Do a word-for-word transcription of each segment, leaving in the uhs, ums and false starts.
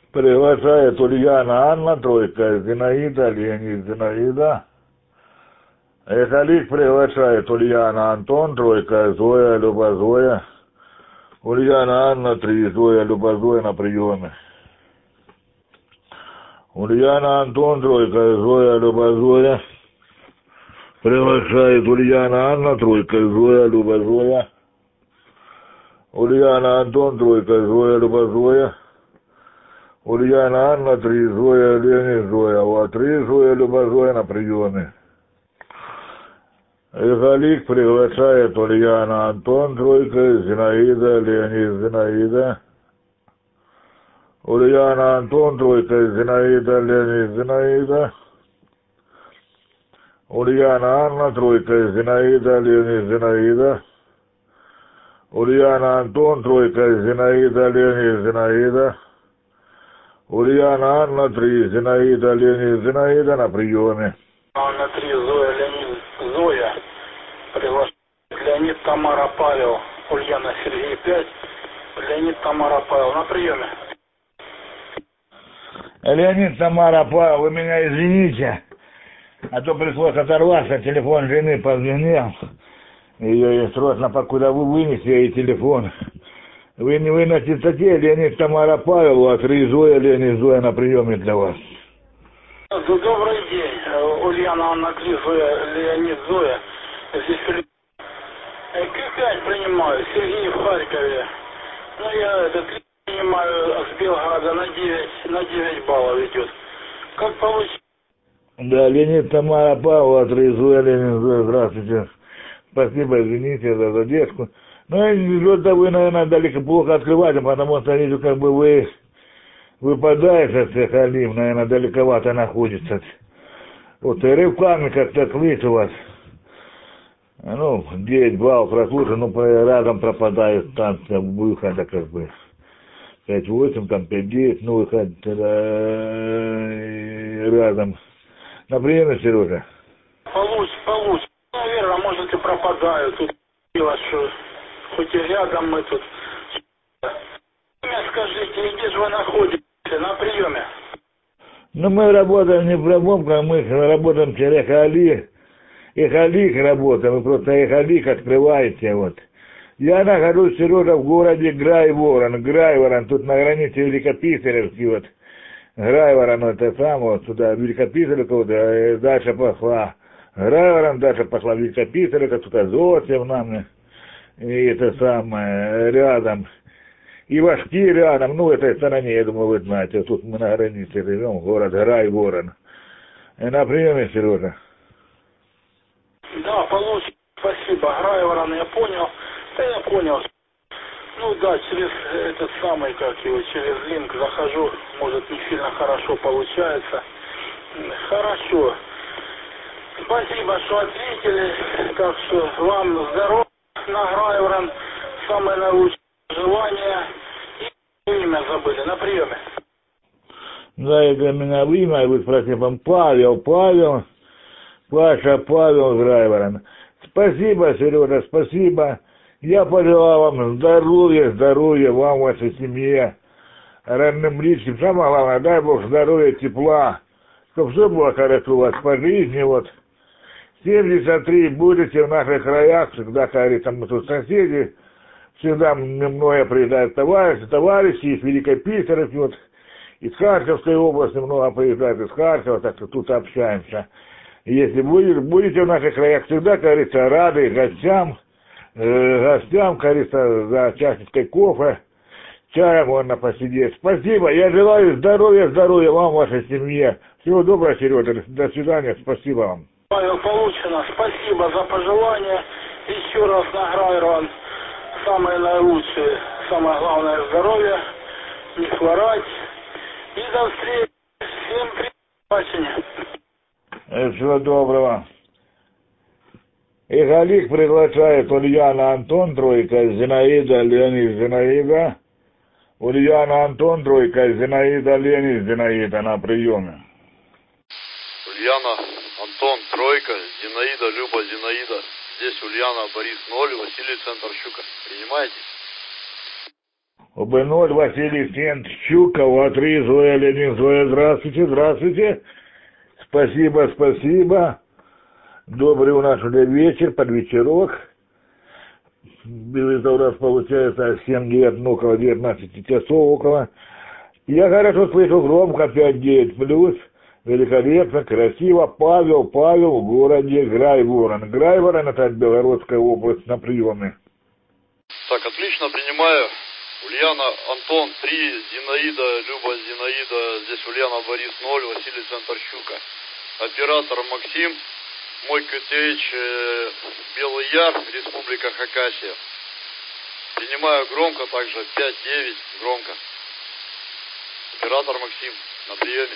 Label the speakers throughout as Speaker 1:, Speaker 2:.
Speaker 1: Приглашает Ульяна Анна, тройка, Зинаида, Леонид, Зинаида. Эхалик приглашает Ульяна Антон, тройка, Зоя, Люба, Зоя. Ульяна Анна, три, Зоя, Люба, Зоя на приеме. Ульяна Антон, тройка, Зоя, Люба, Зоя. Приглашает Ульяна Анна, тройка, Зоя, Люба, Зоя. Ульяна Антон, тройка, Зоя, Люба, Зоя. Ульяна Анна, три, Зоя, Леонид, Зоя. Вот, три, Зоя, Люба, Зоя на приеме. Эхалик приглашает Ульяна Антон, тройка, Зинаида, Леонид, Зинаида. Ульяна Антон, тройка, Зинаида, Леонид, Зинаида. Ульяна Анна, тройка, Зинаида, Леонид, Зинаида. Ульяна Антон, тройка, Зинаида, Леонид, Зинаида. Ульяна Анна, три, Зинаида, Леонид, Зинаида на приеме.
Speaker 2: Анна, три, Зоя, Леонид, Зоя. Приглашает Леонид, Тамара, Павел. Ульяна, Сергей, пять. Леонид, Тамара, Павел на приеме.
Speaker 1: Леонид, Тамара, Павел, вы меня извините, а то пришлось оторваться, телефон жены позвонил. Ее срочно покуда вы вынесли ей телефон. Вы не выносите статьи, Леонид, Тамара, Павел, а три, Зоя, Леонид, Зоя на приеме для вас.
Speaker 2: Добрый день, Ульяна, Анна, три, Зоя, Леонид, Зоя. Здесь Филипп. К5 принимаю, Сергей в Харькове. Ну, я этот принимаю с Белграда на девять, на девять баллов идет. Как получится?
Speaker 1: Да, Леонид, Тамара, Павел, три, Зоя, Леонид, Зоя, здравствуйте. Спасибо, извините за задержку. Ну, это вы, наверное, далеко плохо открываете, потому что вижу, как бы вы выпадаете от всех алим, наверное, далековато находится. Вот, и рывками как-то клыть у вас. Ну, девять баллов прослушал, ну, рядом пропадает станция выхода, как бы. пять восемь, там пять девять, ну, выход рядом. На приеме, Сережа?
Speaker 2: Получше, получше. Наверное, может и пропадаю. Тут дело, что хоть и рядом мы тут. Скажите, где же вы находитесь? На приеме?
Speaker 1: Ну, мы работаем не в пробомках, мы работаем через Эхалик. Эхалик работаем, вы просто Эхалик открываете, вот. Я нахожусь, Сережа, в городе Грайворон, Грайворон, тут на границе Великописаревский, вот. Грайворон, это сам, вот, сюда, Великописаревка, вот, дальше пошла. Грайворон, дальше пошла Великописаревка, тут Азотьев нам, и это самое, рядом. И Вашки рядом, ну, в этой стороне, я думаю, вы знаете, тут мы на границе живем, город Грайворон. И на приеме, Сережа.
Speaker 2: Да, получше, спасибо. Грайворон, я понял. Да, я понял. Ну да, через этот самый, как его, через линк захожу, может, не сильно хорошо получается. Хорошо. Спасибо, что ответили. Так что вам здоровья на Грайворон, самое наилучшее желание. И имя забыли на приеме.
Speaker 1: Да, и для меня имя, вы спросили, вам Павел, Павел, Паша, Павел Грайворон. Спасибо, Сережа, спасибо. Я пожелал вам здоровья, здоровья вам, вашей семье, родным близким. Самое главное, дай Бог здоровья, тепла, чтобы все было хорошо у вас по жизни, вот. семьдесят три будете в наших краях, всегда, как говорится, мы тут соседи, всегда многое приезжают товарищи, товарищи из Великописаревки, вот, из Харьковской области много приезжают, из Харькова, так что тут общаемся. Если будете, будете в наших краях, всегда, как говорится, рады гостям, э, гостям, как говорится, за чашечкой кофе, чая можно посидеть. Спасибо, я желаю здоровья, здоровья вам, вашей семье. Всего доброго, Сережа, до свидания, спасибо вам.
Speaker 2: Павел, получено, спасибо за пожелания. Еще раз на Грайворон, самое наилучшее, самое главное здоровье, не хворать. И до встречи, всем привет.
Speaker 1: Всего доброго. Эхалик приглашает Ульяна Антон, тройка, Зинаида, Леонид, Зинаида. Ульяна Антон, тройка, Зинаида, Леонид, Зинаида на приеме.
Speaker 3: Ульяна, Антон, тройка, Зинаида, Люба, Зинаида. Здесь Ульяна, Борис, ноль, Василий, центр Щука. Принимаете?
Speaker 1: О Б ноль, Василий Сент, Щука, О А три, Зоя, Ленин, Зоя, здравствуйте, здравствуйте. Спасибо, спасибо. Добрый у нас уже вечер, под вечерок. Это у нас получается семь девять, ну, около девятнадцати часов около. Я хорошо слышу громко, пять девять плюс. Великолепно, красиво. Павел, Павел в городе Грайворон. Грайворон — это Белгородская область, на приеме.
Speaker 3: Так, отлично, принимаю. Ульяна, Антон, три, Зинаида, Люба, Зинаида, здесь Ульяна, Борис, ноль, Василий, Центр, Щука. Оператор Максим, мой Q T H, э, Белый Яр, Республика Хакасия. Принимаю громко также, пять девять, громко. Оператор Максим, на приеме.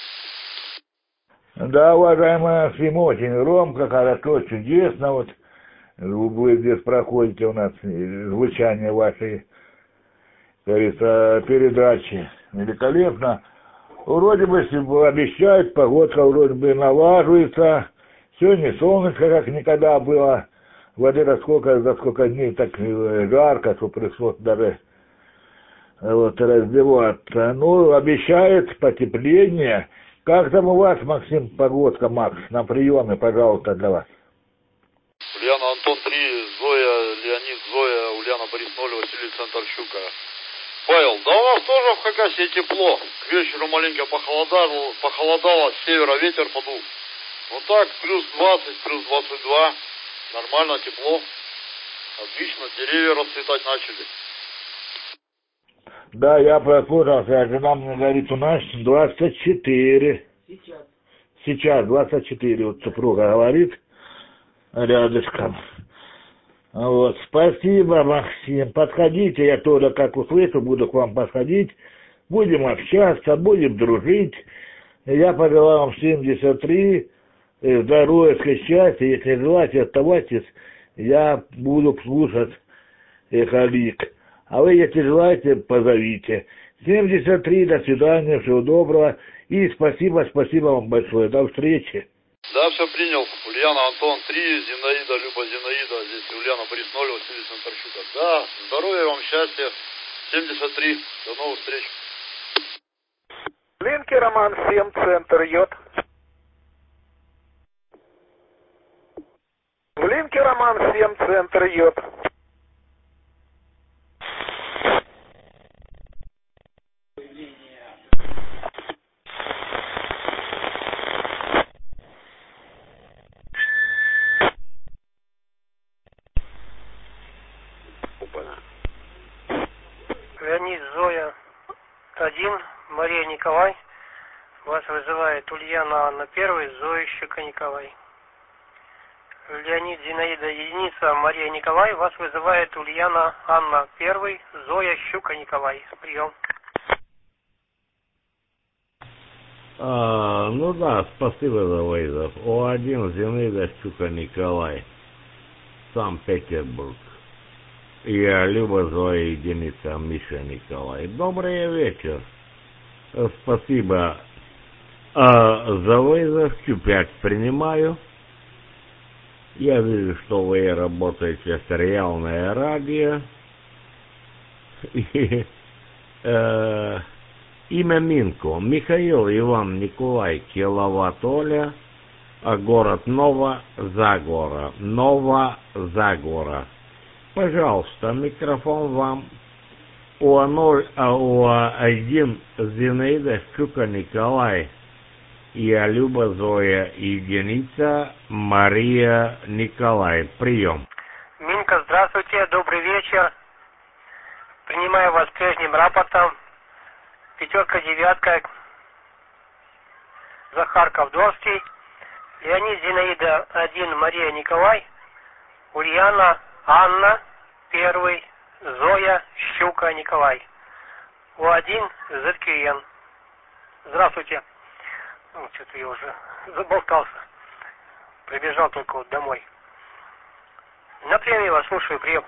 Speaker 1: Да, уважаемый Максим, очень громко, хорошо, чудесно. Вот вы здесь проходите у нас звучание вашей, как говорится, передачи. Великолепно. Вроде бы обещают, погодка вроде бы налаживается. Сегодня солнышко как никогда было. Вот это сколько, за сколько дней так жарко, что пришлось даже вот раздеваться. Ну, обещают потепление. Как там у вас, Максим, погодка, Макс, на приеме, пожалуйста, для вас?
Speaker 3: Ульяна, Антон, три, Зоя, Леонид, Зоя, Ульяна, Борис, ноль, Василий, Центр, Щука. Павел, да у нас тоже в Хакасии тепло. К вечеру маленько похолодало, похолодало, с севера ветер подул. Вот так, плюс двадцать, плюс двадцать два. Нормально, тепло. Отлично, деревья расцветать начали.
Speaker 1: Да, я прослушался, жена мне говорит, у нас двадцать четыре.
Speaker 4: Сейчас.
Speaker 1: Сейчас двадцать четыре, вот супруга говорит, рядышком. Вот, спасибо, Максим. Подходите, я тоже, как услышу, буду к вам подходить. Будем общаться, будем дружить. Я пожелаю вам семьдесят три, здоровья, счастья. Если желаете, оставайтесь, я буду слушать Эхолик. А вы, если желаете, позовите. семьдесят три, до свидания, всего доброго. И спасибо, спасибо вам большое. До встречи.
Speaker 3: Да, все принял. Ульяна, Антон, три, Зинаида, Люба, Зинаида. Здесь Ульяна, Борис, ноль, Василий, Центр, Щука. Да, здоровья вам, счастья. семьдесят три. До новых встреч.
Speaker 2: Линки, Роман, семь, Центр, Йод. В линке, Роман, семь, Центр, Йод.
Speaker 4: Леонид, Зоя, один, Мария, Николай. Вас вызывает Ульяна, Анна, первый, Зоя, Щука, Николай. Леонид, Зинаида, единица, Мария, Николай. Вас вызывает Ульяна, Анна, первый, Зоя, Щука, Николай. Прием.
Speaker 5: А, ну да, спасибо за вызов. О один, Зинаида, Щука, Николай. Санкт-Петербург. Я Люба, Зоя, единица, Миша, Николай. Добрый вечер. Спасибо а, за вызов. Q пять принимаю. Я вижу, что вы работаете с реальное радио. И, э, имя Минко. Михаил Иван Николай Киловатт Оля. А город Нова Загора. Нова Загора. Пожалуйста, микрофон вам. О ноль, а О один, Зинаида, Щука, Николай. Я Люба, Зоя, единица, Мария, Николай. Прием.
Speaker 4: Минка, здравствуйте, добрый вечер. Принимаю вас прежним рапортом. Пятерка, девятка. Захар Ковдорский. Леонид, Зинаида, один, Мария, Николай. Ульяна, Анна, первый, Зоя, Щука, Николай. О один, зет кью эн. Здравствуйте. Ну, что-то я уже заболтался. Прибежал только вот домой. На премии вас слушаю, прием.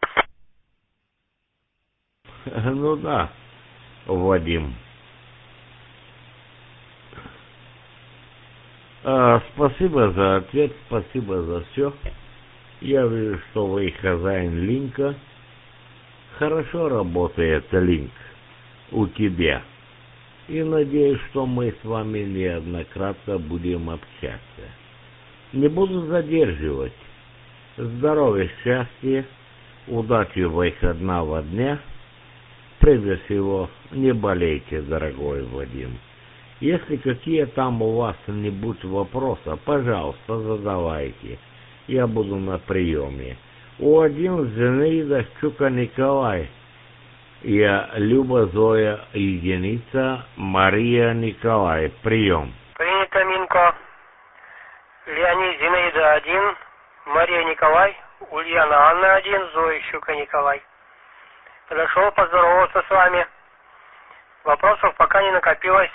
Speaker 5: Ну да, Вадим. А, спасибо за ответ, спасибо за все. Я вижу, что вы хозяин линка. хорошо работает линк у тебя. И надеюсь, что мы с вами неоднократно будем общаться. Не буду задерживать. Здоровья, счастья, удачи выходного дня. Прежде всего, не болейте, дорогой Вадим. Если какие там у вас нибудь вопросы, пожалуйста, задавайте. Я буду на приеме. У один Зинаида Щука Николай. Я Люба Зоя единица Мария Николай. Прием.
Speaker 4: Принято, Минко. Леонид Зинаида один, Мария Николай, Ульяна Анна один, Зоя Щука Николай. Подошел поздороваться с вами. Вопросов пока не накопилось.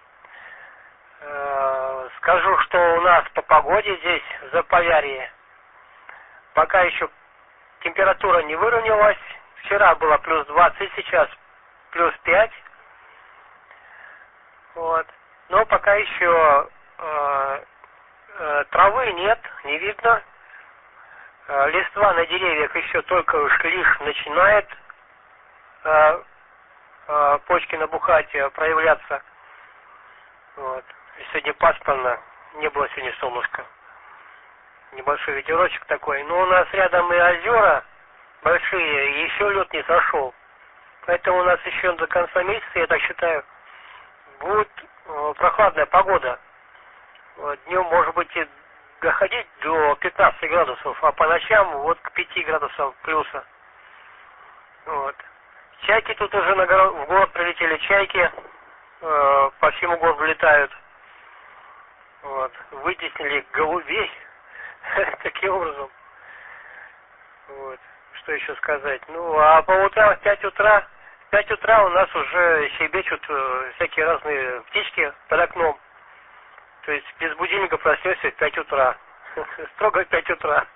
Speaker 4: Скажу, что у нас по погоде здесь в Заполярье пока еще температура не выровнялась. Вчера было плюс двадцать, сейчас плюс пять. Вот. Но пока еще э, э, травы нет, не видно. Э, листва на деревьях еще только лишь начинает э, э, почки набухать, проявляться. Вот. Сегодня пасмурно, не было сегодня солнышка. Небольшой ветерочек такой. Но у нас рядом и озера большие, и еще лед не сошел. Поэтому у нас еще до конца месяца, я так считаю, будет э, прохладная погода. Вот. Днем может быть и доходить до пятнадцати градусов, а по ночам вот к пяти градусам плюса. Вот. Чайки тут уже на горо... в город прилетели, чайки э, по всему городу летают. Вот. Вытеснили голубей таким образом. Вот. Что еще сказать? Ну, а по утрам в пять утра, в пять утра у нас уже щебечут э, всякие разные птички под окном. То есть без будильника проснешься в пять утра. Строго в пять утра.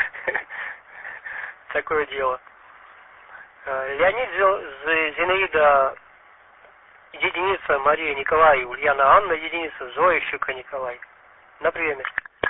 Speaker 4: Такое дело. Леонид Зинаида единица, Мария Николай, Ульяна Анна единица, Зоя Щука Николай. На приеме.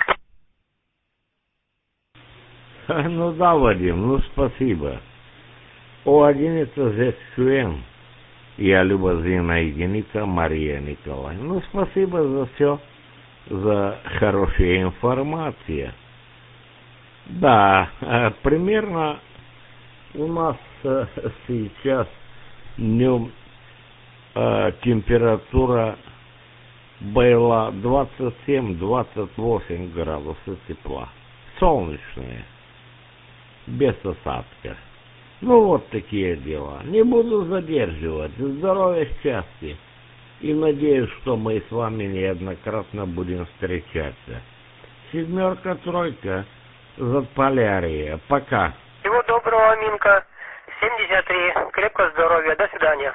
Speaker 5: Ну да, Вадим, ну спасибо. О единица здесь Шуэн. Я Люба Зина единица, Мария Николай. Ну спасибо за все, за хорошая информация. Да, примерно у нас сейчас днем температура была двадцать семь - двадцать восемь градусов тепла. Солнечная, без осадка. Ну вот такие дела. Не буду задерживать. Здоровья, счастья. И надеюсь, что мы с вами неоднократно будем встречаться. Семерка, тройка, Заполярье. Пока.
Speaker 4: Всего доброго, Минка. семьдесят три. Крепкого здоровья. До свидания.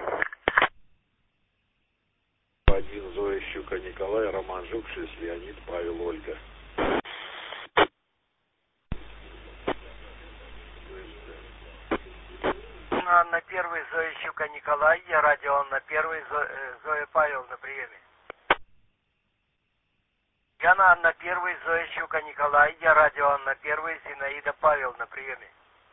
Speaker 6: Один Зоя Щука Николай, Роман Жукшис, Леонид, Павел, Ольга.
Speaker 4: Анна первый, Зоя Щука Николай, я радио Анна первый, Зо, Зоя Павел на приеме. Яна Анна первый, Зоя Щука Николай, я радио Анна первый, Зинаида Павел на приеме.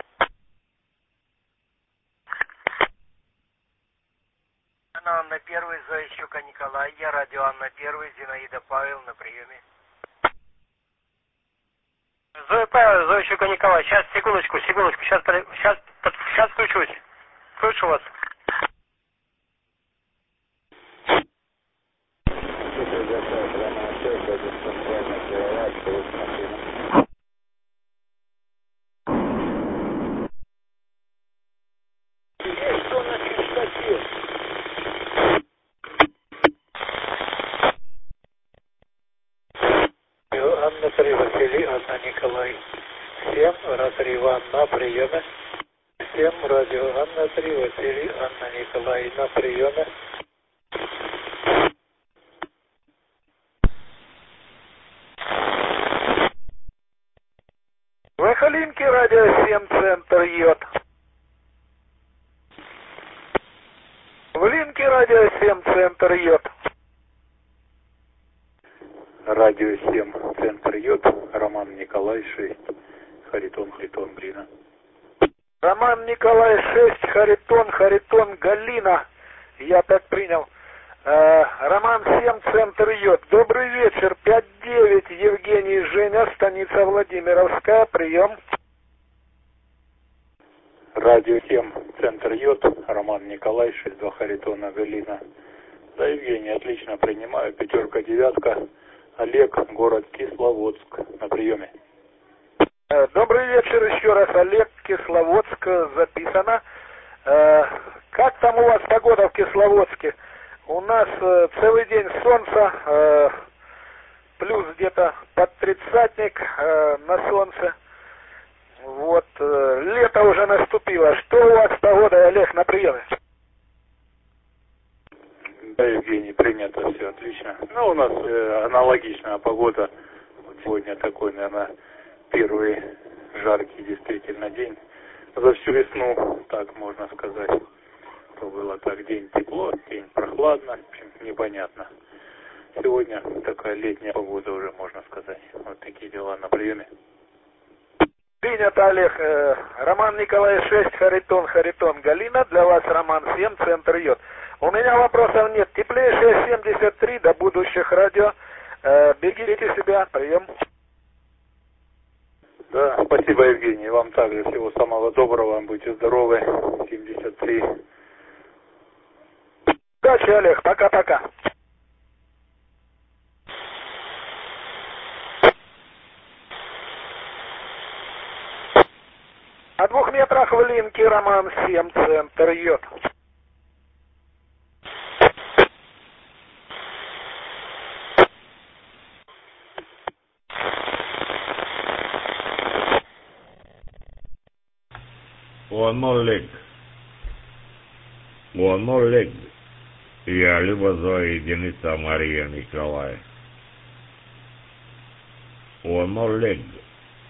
Speaker 4: Яна Анна первый, Зоя Щука Николай, я радио Анна первый, Зинаида Павел на приеме. Зоя Павел, Зоя Щука Николай, сейчас, секундочку, секундочку, сейчас, сейчас, сейчас включусь. Слышу вас.
Speaker 2: Анна три, Василий, Анна Николай. Всем разрыва на приеме. Всем радио Анна три, Василий, Анна Николай на приеме. Выхолинки, радио семь, центр Йод. В Линке радио семь, центр Йод.
Speaker 6: Радио семь, центр Йод, Роман Николай, шесть, Харитон, Харитон, Брина.
Speaker 2: Роман Николай шесть, Харитон, Харитон, Галина. Я так принял. Э, Роман семь, центр Йод. Добрый вечер. пять девять, Евгений, Женя, станица Владимировская. Прием.
Speaker 7: Радио семь, центр Йод. Роман Николай, шесть два, Харитона, Галина. Да, Евгений, отлично принимаю. Пятерка, девятка. Олег, город Кисловодск. На приеме.
Speaker 2: Добрый вечер еще раз, Олег, Кисловодск, записано. Э, как там у вас погода в Кисловодске? У нас э, целый день солнца, э, плюс где-то под тридцатник э, на солнце. Вот, э, лето уже наступило. Что у вас с погодой, Олег, на приеме?
Speaker 7: Да, Евгений, принято, все отлично. Ну, у нас э, аналогичная погода. Вот сегодня такой, наверное, первый жаркий действительно день за всю весну, так можно сказать. То было так, день тепло, день прохладно, в общем, непонятно. Сегодня такая летняя погода уже, можно сказать. Вот такие дела на приеме.
Speaker 2: Принято, Олег. Э, Роман Николай шесть, Харитон, Харитон, Галина. Для вас Роман семь, центр Йод. У меня вопросов нет. Теплейшая семьдесят три до будущих радио. Э, берегите себя. Прием.
Speaker 7: Да, спасибо, Евгений. Вам также всего самого доброго. Будьте здоровы. семьдесят три.
Speaker 2: Удачи, Олег. Пока-пока. На двух метрах в линке Роман семь, центр Йод.
Speaker 5: One more leg. One more leg. Я Люба Зоя, единица Мария Николай. One more leg.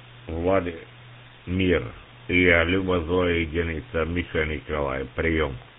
Speaker 5: Владимир. Я Люба Зоя, единица Миша Николай. Прием.